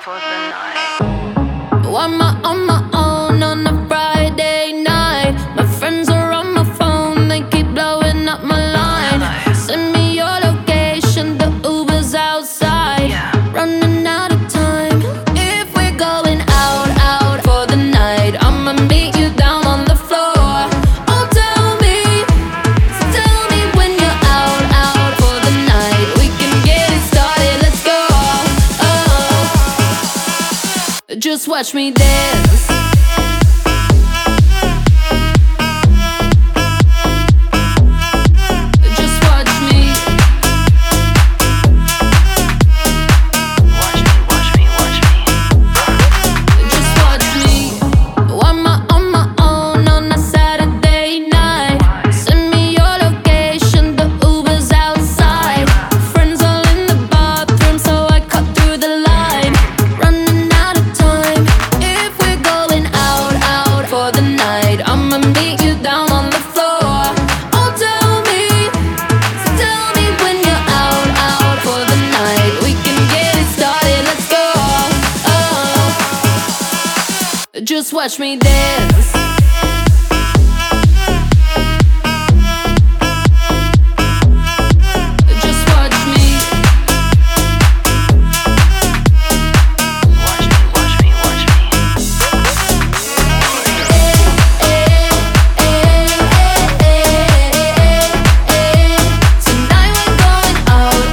for the night. On my own on a Friday night. My friends are on my phone, they keep blowing up my line. Send me your location, the Uber's outside. Running out of time. If we're going out for the night, I'ma meet you down on the floor. Oh, tell me when you're out for the night. We can get it started, let's go. Just watch me dance. Just watch me. Watch me. Just watch me. On my own on a Saturday night. Send me your location, the Uber's outside. Friends all in the bathroom, so I cut through the line. Running out of time. If we're going out for the night, I'ma meet you down on the floor. Oh, tell me when you're out for the night. We can get it started, let's go. Just watch me dance. Just watch me. Watch me. Tonight we're going out.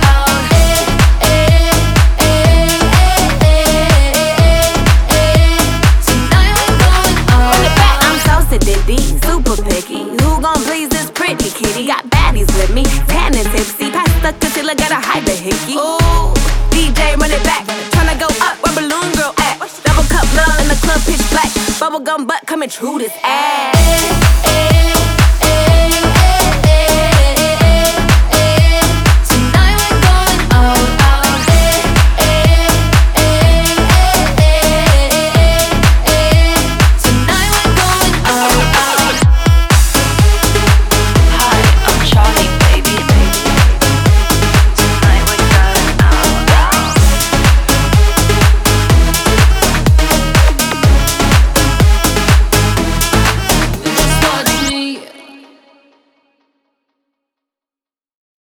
Tonight we're going out. I'm so sedity, super picky. Who gon' please this pretty kitty? Got baddies with me, tan and tipsy. Pass the concealer, gotta hide the hickey. Ooh, DJ run it back. Tryna go up where Balloon Girl at. Double cup love in the club, pitch black. Bubblegum butt coming true this ass.